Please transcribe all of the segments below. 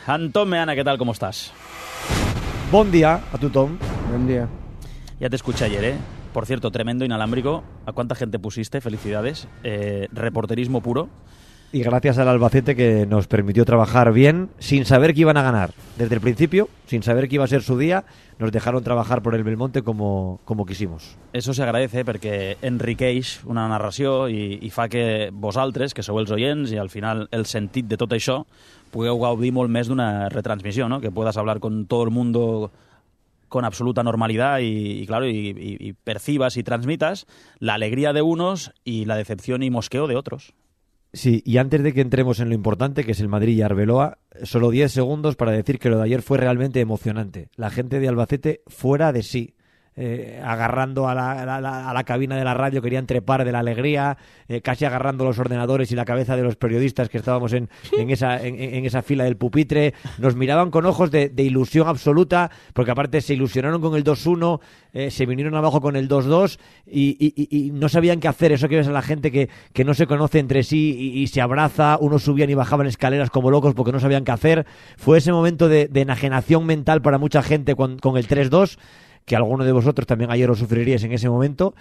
Antón Meana, ¿qué tal? ¿Cómo estás? Buen día a tu, Tom. Buen día. Ya te escuché ayer, ¿eh? Por cierto, tremendo inalámbrico. ¿A cuánta gente pusiste? Felicidades. Reporterismo puro. Y gracias al Albacete, que nos permitió trabajar bien sin saber que iban a ganar. Desde el principio, sin saber que iba a ser su día, nos dejaron trabajar por el Belmonte como quisimos. Eso se agradece perquè enriqueix una narració i fa que vosaltres, que sou els oients i al final el sentit de tot això, pugueu gaudir molt més d'una retransmissió, ¿no? Que puedas hablar con todo el mundo con absoluta normalidad y claro, y percibas y transmitas la alegría de unos y la decepción y mosqueo de otros. Sí, y antes de que entremos en lo importante, que es el Madrid y Arbeloa, solo 10 segundos para decir que lo de ayer fue realmente emocionante. La gente de Albacete fuera de sí. Agarrando a la cabina de la radio, querían trepar de la alegría, casi agarrando los ordenadores y la cabeza de los periodistas que estábamos en esa fila del pupitre. Nos miraban con ojos de ilusión absoluta, porque aparte se ilusionaron con el 2-1, se vinieron abajo con el 2-2 y no sabían qué hacer. Eso que ves a la gente que no se conoce entre sí y se abraza, unos subían y bajaban escaleras como locos porque no sabían qué hacer. Fue ese momento de enajenación mental para mucha gente con el 3-2, que alguno de vosotros también ayer lo sufriríais en ese momento,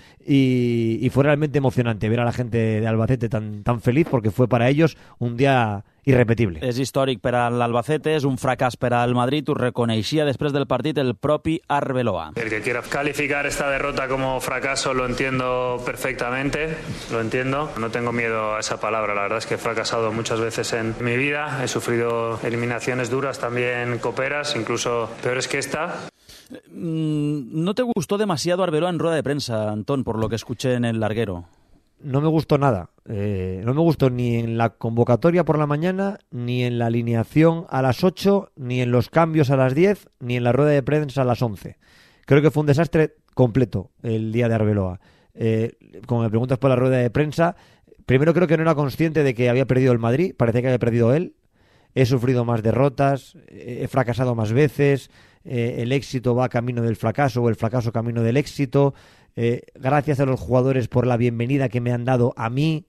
y fue realmente emocionante ver a la gente de Albacete tan feliz, porque fue para ellos un día irrepetible. És històric per a l'Albacete, és un fracàs per al Madrid, ho reconeixia després del partit el propi Arbeloa. El que quiera calificar esta derrota como fracaso lo entiendo perfectamente, lo entiendo. No tengo miedo a esa palabra, la verdad es que he fracasado muchas veces en mi vida, he sufrido eliminaciones duras, también coperas, incluso peores que esta. ¿No te gustó demasiado Arbeloa en rueda de prensa, Antón, por lo que escuché en el larguero? No me gustó nada. No me gustó ni en la convocatoria por la mañana, ni en la alineación a las 8, ni en los cambios a las 10, ni en la rueda de prensa a las 11. Creo que fue un desastre completo el día de Arbeloa. Como me preguntas por la rueda de prensa, primero creo que no era consciente de que había perdido el Madrid, parecía que había perdido él. He sufrido más derrotas, he fracasado más veces, el éxito va camino del fracaso o el fracaso camino del éxito. Gracias a los jugadores por la bienvenida que me han dado a mí.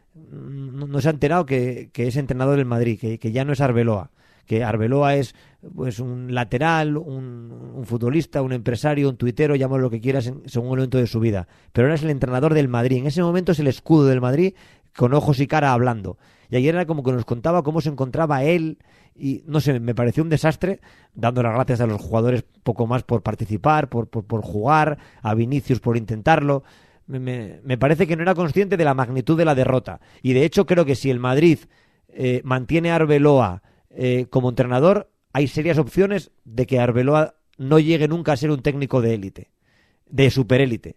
No se ha enterado que es entrenador del Madrid, que ya no es Arbeloa, que Arbeloa es pues un lateral, un futbolista, un empresario, un tuitero, llámalo lo que quieras según el momento de su vida, pero ahora es el entrenador del Madrid. En ese momento es el escudo del Madrid, con ojos y cara hablando. Y ayer era como que nos contaba cómo se encontraba él y no sé, me pareció un desastre, dando las gracias a los jugadores poco más por participar, por jugar, a Vinicius por intentarlo. Me parece que no era consciente de la magnitud de la derrota. Y de hecho creo que si el Madrid mantiene a Arbeloa como entrenador, hay serias opciones de que Arbeloa no llegue nunca a ser un técnico de élite, de superélite.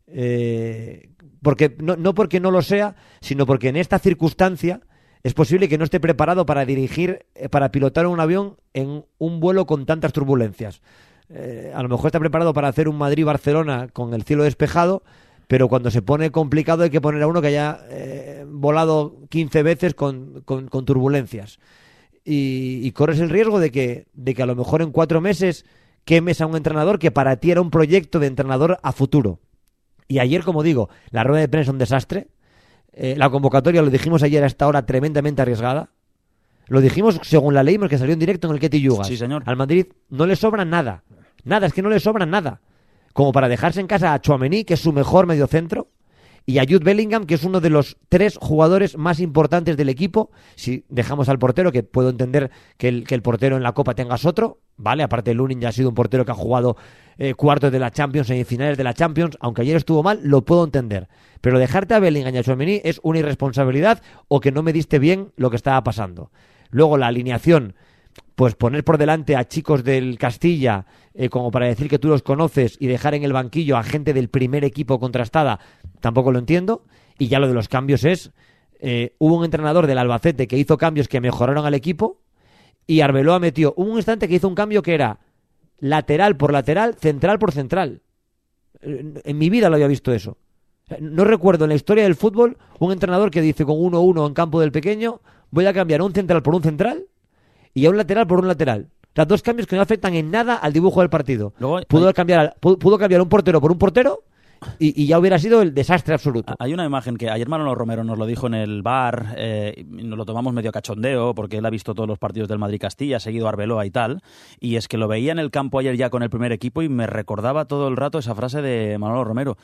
Porque no porque no lo sea, sino porque en esta circunstancia es posible que no esté preparado para dirigir, para pilotar un avión en un vuelo con tantas turbulencias. A lo mejor está preparado para hacer un Madrid-Barcelona con el cielo despejado, pero cuando se pone complicado hay que poner a uno que haya volado 15 veces con turbulencias. Y corres el riesgo de que a lo mejor en 4 meses quemes a un entrenador que para ti era un proyecto de entrenador a futuro. Y ayer, como digo, la rueda de prensa un desastre. La convocatoria, lo dijimos ayer a esta hora, tremendamente arriesgada. Lo dijimos según la ley, porque salió en directo en el Ketty Yugas. Sí, señor. Al Madrid no le sobra nada. Nada, es que no le sobra nada. Como para dejarse en casa a Tchouaméni, que es su mejor mediocentro, y a Jude Bellingham, que es uno de los 3 jugadores más importantes del equipo. Si dejamos al portero, que puedo entender que el portero en la Copa tengas otro, ¿vale? Aparte, Lunin ya ha sido un portero que ha jugado cuartos de la Champions, semifinales de la Champions. Aunque ayer estuvo mal, lo puedo entender. Pero dejarte a Bellingham y a Tchouaméni es una irresponsabilidad, o que no me diste bien lo que estaba pasando. Luego, la alineación, pues poner por delante a chicos del Castilla como para decir que tú los conoces y dejar en el banquillo a gente del primer equipo contrastada, tampoco lo entiendo. Y ya lo de los cambios es, hubo un entrenador del Albacete que hizo cambios que mejoraron al equipo y Arbeloa metió, hubo un instante que hizo un cambio que era lateral por lateral, central por central. En mi vida lo había visto eso. No recuerdo en la historia del fútbol un entrenador que dice con 1-1 en campo del pequeño, voy a cambiar un central por un central y a un lateral por un lateral. O sea, 2 cambios que no afectan en nada al dibujo del partido. Luego, pudo cambiar un portero por un portero y ya hubiera sido el desastre absoluto. Hay una imagen que ayer Manolo Romero nos lo dijo en el bar, nos lo tomamos medio cachondeo, porque él ha visto todos los partidos del Madrid-Castilla, ha seguido a Arbeloa y tal, y es que lo veía en el campo ayer ya con el primer equipo y me recordaba todo el rato esa frase de Manolo Romero.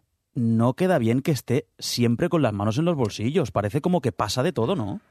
No queda bien que esté siempre con las manos en los bolsillos, parece como que pasa de todo, ¿no?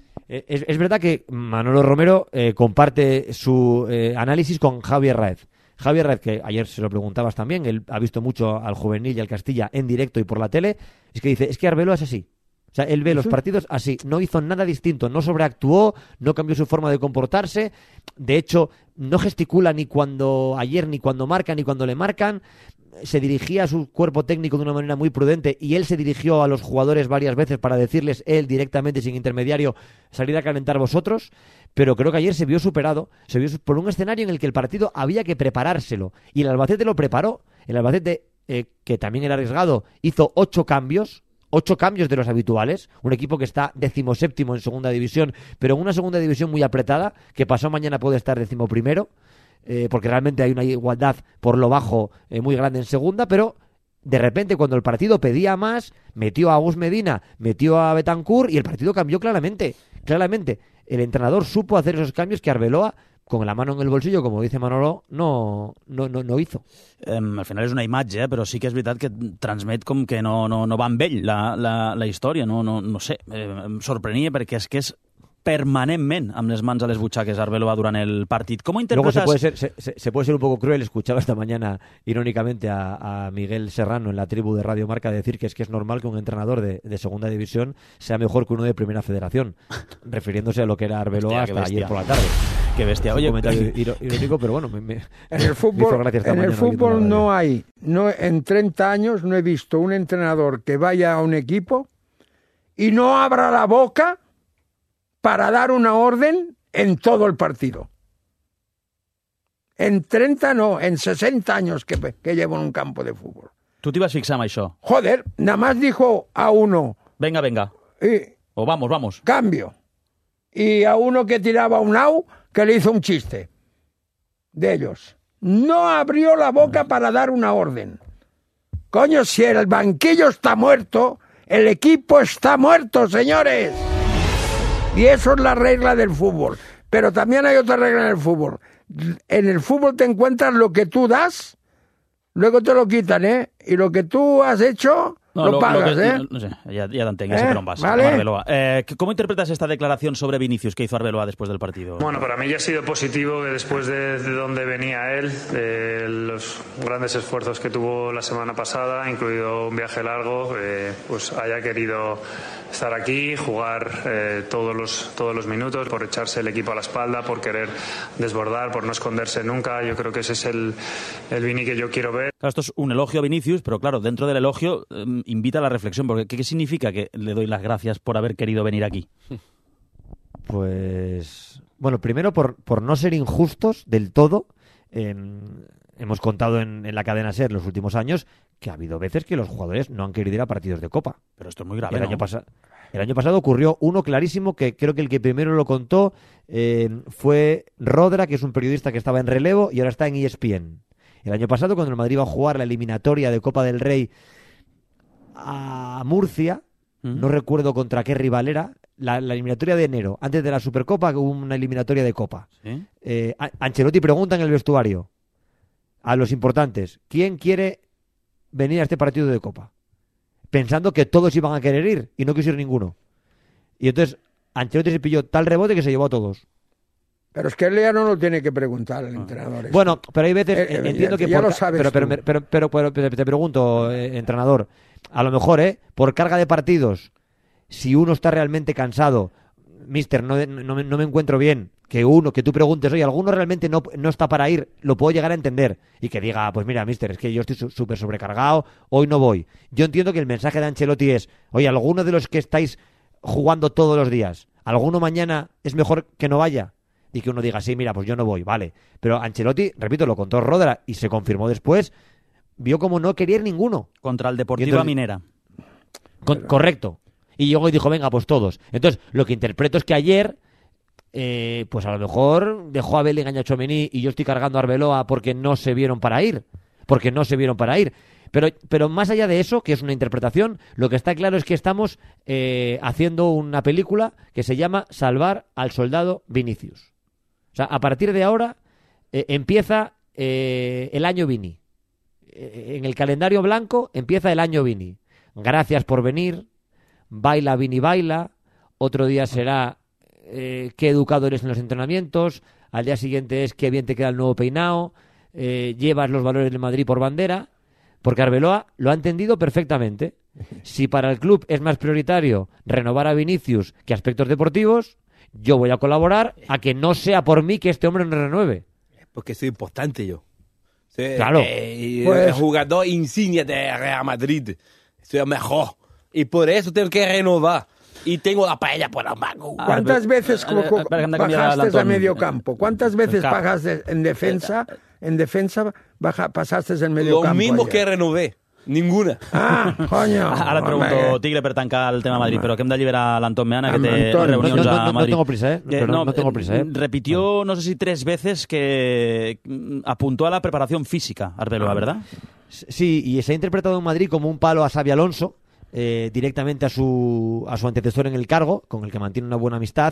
Es verdad que Manolo Romero comparte su análisis con Javier Raez. Javier Raez, que ayer se lo preguntabas también, él ha visto mucho al Juvenil y al Castilla en directo y por la tele, es que dice, es que Arbeloa es así. O sea, él ve los partidos así, no hizo nada distinto, no sobreactuó, no cambió su forma de comportarse, de hecho, no gesticula ni cuando ayer, ni cuando marca, ni cuando le marcan, se dirigía a su cuerpo técnico de una manera muy prudente y él se dirigió a los jugadores varias veces para decirles él directamente, sin intermediario, salir a calentar vosotros, pero creo que ayer se vio superado, se vio por un escenario en el que el partido había que preparárselo y el Albacete lo preparó. El Albacete, que también era arriesgado, hizo 8 cambios de los habituales, un equipo que está 17º en segunda división, pero en una segunda división muy apretada, que pasado mañana puede estar 11º, porque realmente hay una igualdad por lo bajo muy grande en segunda, pero de repente cuando el partido pedía más, metió a Agus Medina, metió a Betancur y el partido cambió claramente. El entrenador supo hacer esos cambios que Arbeloa, con la mano en el bolsillo, como dice Manolo, no hizo. Al final és una imatge, però sí que és veritat que transmet com que no va amb ell la història, no sé, em sorprenia perquè és que és permanentment amb les mans a les butxaques Arbeloa durant el partit. ¿Cómo interpretas? Luego se puede ser un poco cruel. Escuchaba esta mañana irónicamente a Miguel Serrano en la tribu de Radio Marca decir que es normal que un entrenador de segunda división sea mejor que uno de primera federación, refiriéndose a lo que era Arbeloa hasta ayer por la tarde. Qué bestia. Oye, un comentario irónico, pero bueno, en el fútbol no hay, en 30 años no he visto un entrenador que vaya a un equipo y no abra la boca para dar una orden en todo el partido. En 30 no, en 60 años que llevo en un campo de fútbol. Tu t'hi vas fixar amb això? Joder, nada más dijo a uno... Venga. O vamos. Cambio. Y a uno que tiraba un au, que le hizo un chiste. De ellos. No abrió la boca para dar una orden. Coño, si el banquillo está muerto, el equipo está muerto, señores. Y eso es la regla del fútbol. Pero también hay otra regla en el fútbol. En el fútbol te encuentras lo que tú das, luego te lo quitan, ¿eh? Y lo que tú has hecho, lo pagas, ¿eh? No sé, ya te entenc, ya sé per on vas. ¿Vale? Arbeloa. ¿Cómo interpretas esta declaración sobre Vinicius que hizo Arbeloa después del partido? Bueno, para mí ya ha sido positivo que después de donde venía él, de los grandes esfuerzos que tuvo la semana pasada, incluido un viaje largo, pues haya querido estar aquí, jugar todos los minutos, por echarse el equipo a la espalda, por querer desbordar, por no esconderse nunca. Yo creo que ese es el Vini que yo quiero ver. Claro, esto es un elogio a Vinicius, pero claro, dentro del elogio invita a la reflexión, porque ¿qué significa que le doy las gracias por haber querido venir aquí? Pues, bueno, primero por no ser injustos del todo. Hemos contado en la cadena SER los últimos años que ha habido veces que los jugadores no han querido ir a partidos de Copa. Pero esto es muy grave, El año pasado ocurrió uno clarísimo que creo que el que primero lo contó fue Rodra, que es un periodista que estaba en relevo y ahora está en ESPN. El año pasado, cuando el Madrid iba a jugar la eliminatoria de Copa del Rey a Murcia, no recuerdo contra qué rival era, la eliminatoria de enero, antes de la Supercopa, que hubo una eliminatoria de Copa. ¿Sí? Ancelotti pregunta en el vestuario a los importantes, ¿quién quiere venir a este partido de Copa? Pensando que todos iban a querer ir y no quiso ir ninguno. Y entonces Ancelotti se pilló tal rebote que se llevó a todos. Pero es que él ya no lo tiene que preguntar al entrenador. Bueno, pero hay veces, entiendo que... Ya lo sabes pero te pregunto, entrenador, a lo mejor, por carga de partidos, si uno está realmente cansado, mister, no me encuentro bien, que tú preguntes, oye, alguno realmente no está para ir, lo puedo llegar a entender. Y que diga, pues mira, mister, es que yo estoy súper sobrecargado, hoy no voy. Yo entiendo que el mensaje de Ancelotti es, oye, alguno de los que estáis jugando todos los días, alguno mañana es mejor que no vaya. Y que uno diga, sí, mira, pues yo no voy, vale. Pero Ancelotti, repito, lo contó Rodra y se confirmó después, vio como no quería ir ninguno. Contra el Deportiva Minera. Correcto. Y llegó y dijo, venga, pues todos. Entonces, lo que interpreto es que ayer, pues a lo mejor dejó a Bellingham y a Tchouaméni y yo estoy cargando a Arbeloa porque no se vieron para ir. Pero más allá de eso, que es una interpretación, lo que está claro es que estamos haciendo una película que se llama Salvar al soldado Vinicius. O sea, a partir de ahora empieza el año Vini. En el calendario blanco empieza el año Vini. Gracias por venir. Baila Vini baila. Otro día será qué educado eres en los entrenamientos. Al día siguiente es qué bien te queda el nuevo peinado. Llevas los valores del Madrid por bandera. Porque Arbeloa lo ha entendido perfectamente. Si para el club es más prioritario renovar a Vinicius que aspectos deportivos, yo voy a colaborar a que no sea por mí que este hombre no renueve. Porque soy importante yo. Claro. El jugador insignia de Real Madrid. Soy el mejor. Y por eso tengo que renovar. Y tengo la paella por la mano. ¿Cuántas veces bajaste a medio campo? ¿Cuántas veces bajaste en defensa? Pasaste en medio campo. Lo mismo ayer. que renové. Ninguna. Ah, coño. Ara et pregunto, Tigre, per tancar el tema Madrid, però que hem d'alliberar l'Anton Meana, que té Anton, reunions a Madrid. No tengo prisa, no tengo prisa, Repitió, no sé si 3 veces, que apuntó a la preparación física, Arbeloa, ¿verdad? Sí, y se ha interpretado en Madrid como un palo a Xabi Alonso, directamente a su antecesor en el cargo, con el que mantiene una buena amistad.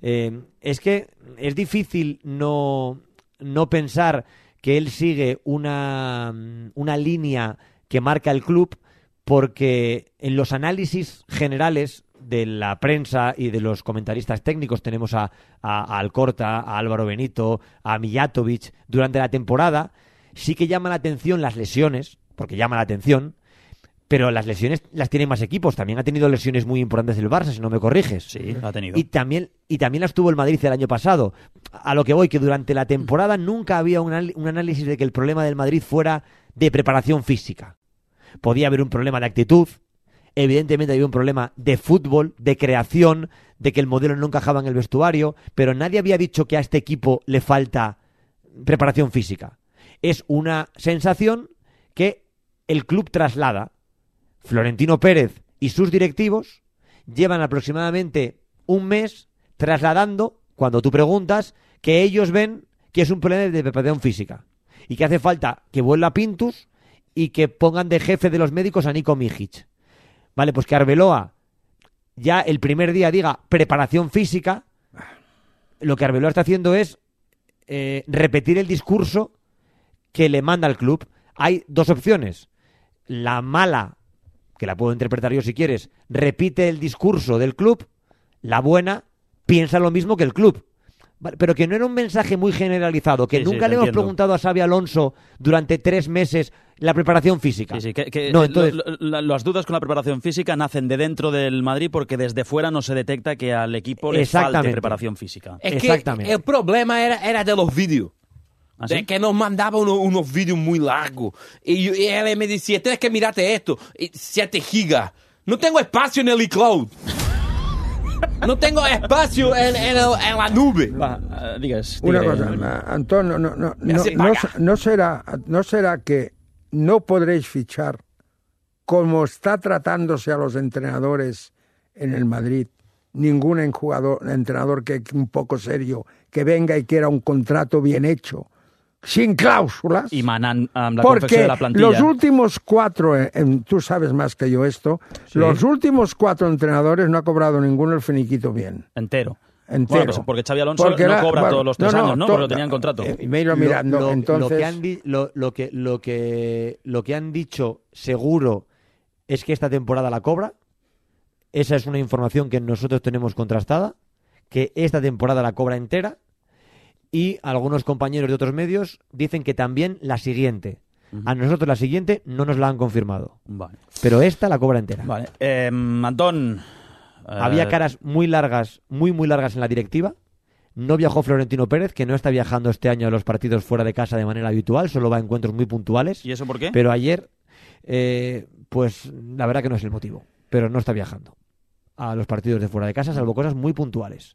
Es que es difícil no pensar que él sigue una línea que marca el club, porque en los análisis generales de la prensa y de los comentaristas técnicos tenemos a Alcorta, a Álvaro Benito, a Mijatovic durante la temporada. Sí que llama la atención las lesiones, porque llama la atención, pero las lesiones las tienen más equipos. También ha tenido lesiones muy importantes el Barça, si no me corriges. Sí, ha tenido. Y también las tuvo el Madrid el año pasado. A lo que voy, que durante la temporada nunca había un análisis de que el problema del Madrid fuera de preparación física. Podía haber un problema de actitud, evidentemente había un problema de fútbol, de creación, de que el modelo no encajaba en el vestuario, pero nadie había dicho que a este equipo le falta preparación física. Es una sensación que el club traslada. Florentino Pérez y sus directivos llevan aproximadamente un mes trasladando, cuando tú preguntas, que ellos ven que es un problema de preparación física y que hace falta que vuelva Pintus y que pongan de jefe de los médicos a Niko Mijic. Vale, pues que Arbeloa ya el primer día diga preparación física, lo que Arbeloa está haciendo es repetir el discurso que le manda al club. Hay dos opciones. La mala, que la puedo interpretar yo si quieres, repite el discurso del club. La buena, piensa lo mismo que el club. Vale, pero que no era un mensaje muy generalizado, que nunca le hemos preguntado a Xabi Alonso durante 3 meses la preparación física. Sí, que no, entonces... las dudas con la preparación física nacen de dentro del Madrid porque desde fuera no se detecta que al equipo le falte preparación física. Es que el problema era de los vídeos. ¿Ah, sí? De que nos mandaba unos vídeos muy largos. Y él me decía, tienes que mirarte esto. 7 gigas. No tengo espacio en el iCloud. No tengo espacio en la nube. Va, digues. Una cosa, Antonio, no será que no podréis fichar como está tratándose a los entrenadores en el Madrid, ningún entrenador que un poco serio, que venga y quiera un contrato bien hecho, sin cláusulas. Y manant amb la confecció de la plantilla. Los últimos 4, tú sabes más que yo esto, sí. Los últimos 4 entrenadores no ha cobrado ninguno el finiquito bien. Entero. Bueno, pues porque Xabi Alonso no cobra todos los 3 años, ¿no? Porque lo tenía en contrato. Me iba mirando, entonces... Lo que han dicho seguro es que esta temporada la cobra. Esa es una información que nosotros tenemos contrastada, que esta temporada la cobra entera. Y algunos compañeros de otros medios dicen que también la siguiente. A nosotros la siguiente no nos la han confirmado. Vale. Pero esta la cobra entera. Vale. Antón... Había caras muy largas, muy largas en la directiva. No viajó Florentino Pérez, que no está viajando este año a los partidos fuera de casa de manera habitual, solo va a encuentros muy puntuales. ¿Y eso por qué? Pero ayer, pues la verdad que no es el motivo. Pero no está viajando a los partidos de fuera de casa, salvo cosas muy puntuales.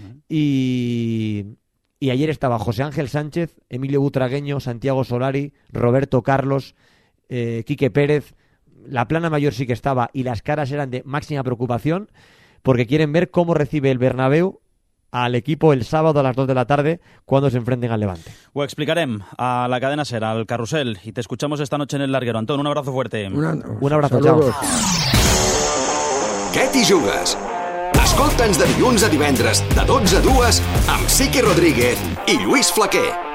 Y ayer estaba José Ángel Sánchez, Emilio Butragueño, Santiago Solari, Roberto Carlos, Quique Pérez. La plana mayor sí que estaba y las caras eran de máxima preocupación porque quieren ver cómo recibe el Bernabéu al equipo el sábado a las 2 de la tarde cuando se enfrenten al Levante. Ho explicarem a la cadena SER, al Carrusel, y te escuchamos esta noche en el larguero. Antón, un abrazo fuerte. Un abrazo, Saludos. chao. Què t'hi jugues? Escolta'ns de dilluns a divendres, de 12 a 2, amb Sique Rodríguez i Lluís Flaquer.